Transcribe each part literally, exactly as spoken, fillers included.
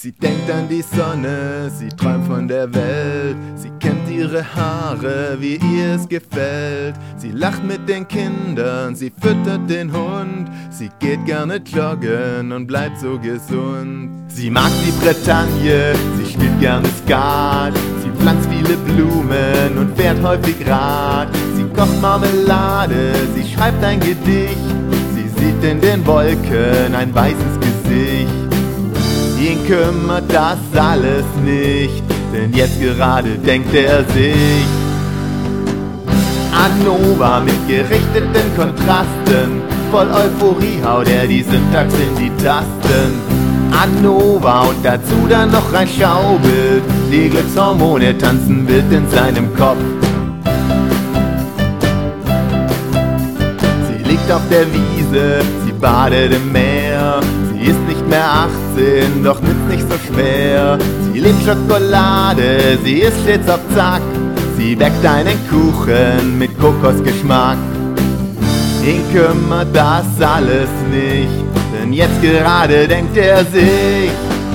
Sie denkt an die Sonne, sie träumt von der Welt. Sie kämmt ihre Haare, wie ihr es gefällt. Sie lacht mit den Kindern, sie füttert den Hund. Sie geht gerne joggen und bleibt so gesund. Sie mag die Bretagne, sie spielt gerne Skat. Sie pflanzt viele Blumen und fährt häufig Rad. Sie kocht Marmelade, sie schreibt ein Gedicht. Sie sieht in den Wolken ein weißes Gesicht. Ihn kümmert das alles nicht, denn jetzt gerade denkt er sich an Nova mit gerichteten Kontrasten. Voll Euphorie haut er die Syntax in die Tasten. An Nova und dazu dann noch ein Schaubild. Die Glückshormone tanzen wild in seinem Kopf. Sie liegt auf der Wiese, sie badet im Meer. Sie ist nicht mehr achtzehn, doch nimmt nicht so schwer. Sie liebt Schokolade, sie ist stets auf Zack. Sie backt einen Kuchen mit Kokosgeschmack. Ihn kümmert das alles nicht, denn jetzt gerade denkt er sich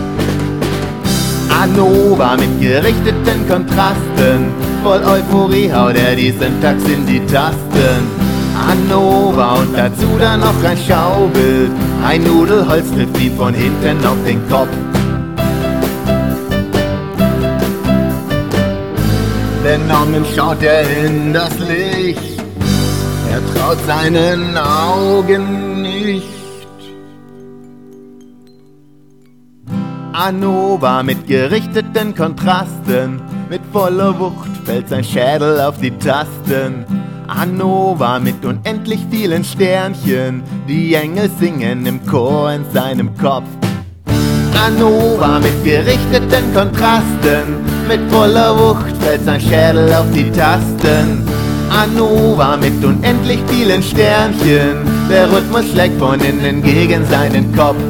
an Nova mit gerichteten Kontrasten. Voll Euphorie haut er die Syntax in die Tasten. An Nova und dazu dann noch ein Schaubild. Ein Nudelholz trifft ihn von hinten auf den Kopf. Benommen schaut er in das Licht. Er traut seinen Augen nicht. An Nova mit gerichteten Kontrasten. Mit voller Wucht fällt sein Schädel auf die Tasten. An Nova mit unendlich vielen Sternchen. Die Engel singen im Chor in seinem Kopf. An Nova mit gerichteten Kontrasten. Mit voller Wucht fällt sein Schädel auf die Tasten. An Nova mit unendlich vielen Sternchen. Der Rhythmus schlägt von innen gegen seinen Kopf.